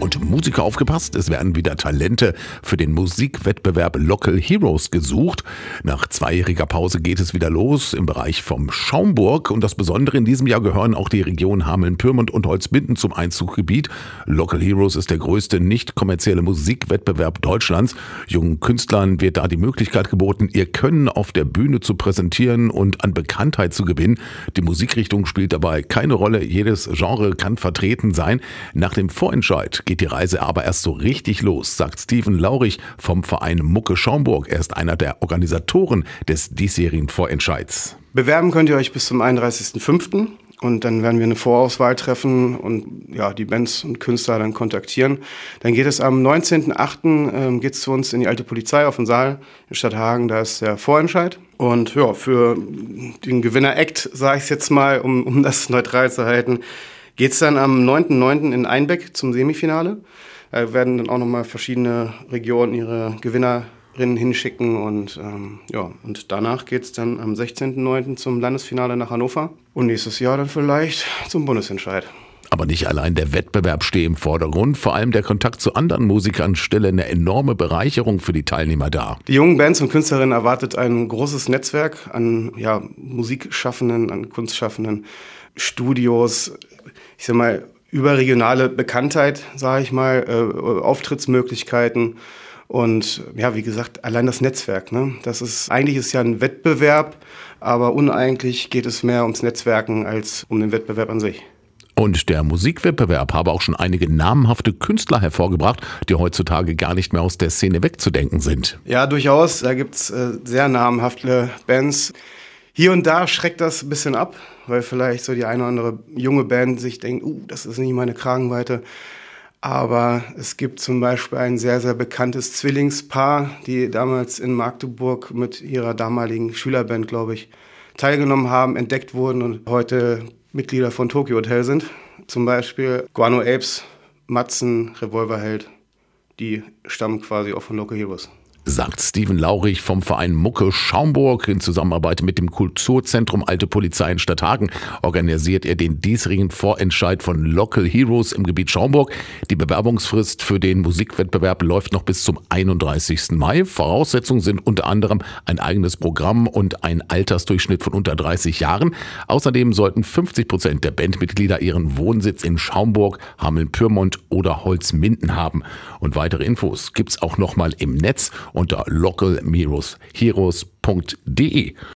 Und Musiker, aufgepasst, es werden wieder Talente für den Musikwettbewerb Local Heroes gesucht. Nach 2-jähriger Pause geht es wieder los im Bereich vom Schaumburg. Und das Besondere, in diesem Jahr gehören auch die Region Hameln-Pyrmont und Holzminden zum Einzugsgebiet. Local Heroes ist der größte nicht kommerzielle Musikwettbewerb Deutschlands. Jungen Künstlern wird da die Möglichkeit geboten, ihr Können auf der Bühne zu präsentieren und an Bekanntheit zu gewinnen. Die Musikrichtung spielt dabei keine Rolle. Jedes Genre kann vertreten sein. Nach dem Vorentscheid geht die Reise aber erst so richtig los, sagt Steven Laurich vom Verein Mucke Schaumburg. Er ist einer der Organisatoren des diesjährigen Vorentscheids. Bewerben könnt ihr euch bis zum 31.05. Und dann werden wir eine Vorauswahl treffen und ja, die Bands und Künstler dann kontaktieren. Dann geht es am 19.08. Geht's zu uns in die alte Polizei auf den Saal in Stadthagen. Da ist der Vorentscheid. Und ja, für den Gewinner-Act, sage ich es jetzt mal, um das neutral zu halten, geht's dann am 9.09. in Einbeck zum Semifinale. Da werden dann auch nochmal verschiedene Regionen ihre Gewinnerinnen hinschicken und und danach geht's dann am 16.09. zum Landesfinale nach Hannover und nächstes Jahr dann vielleicht zum Bundesentscheid. Aber nicht allein der Wettbewerb stehe im Vordergrund, vor allem der Kontakt zu anderen Musikern stelle eine enorme Bereicherung für die Teilnehmer dar. Die jungen Bands und Künstlerinnen erwartet ein großes Netzwerk an Musikschaffenden, an Kunstschaffenden, Studios, ich sag mal, überregionale Bekanntheit, sage ich mal, Auftrittsmöglichkeiten und ja, wie gesagt, allein das Netzwerk. Ne? Eigentlich ist ja ein Wettbewerb, aber uneigentlich geht es mehr ums Netzwerken als um den Wettbewerb an sich. Und der Musikwettbewerb habe auch schon einige namhafte Künstler hervorgebracht, die heutzutage gar nicht mehr aus der Szene wegzudenken sind. Ja, durchaus. Da gibt's sehr namhafte Bands. Hier und da schreckt das ein bisschen ab, weil vielleicht so die eine oder andere junge Band sich denkt, das ist nicht meine Kragenweite. Aber es gibt zum Beispiel ein sehr, sehr bekanntes Zwillingspaar, die damals in Magdeburg mit ihrer damaligen Schülerband, glaube ich, teilgenommen haben, entdeckt wurden und heute Mitglieder von Tokyo Hotel sind. Zum Beispiel Guano Apes, Matzen, Revolverheld, die stammen quasi auch von Local Heroes. Sagt Steven Laurich vom Verein Mucke Schaumburg. In Zusammenarbeit mit dem Kulturzentrum Alte Polizei in Stadthagen organisiert er den diesjährigen Vorentscheid von Local Heroes im Gebiet Schaumburg. Die Bewerbungsfrist für den Musikwettbewerb läuft noch bis zum 31. Mai. Voraussetzungen sind unter anderem ein eigenes Programm und ein Altersdurchschnitt von unter 30 Jahren. Außerdem sollten 50% der Bandmitglieder ihren Wohnsitz in Schaumburg, Hameln-Pyrmont oder Holzminden haben. Und weitere Infos gibt's auch nochmal im Netz unter localheroes.de.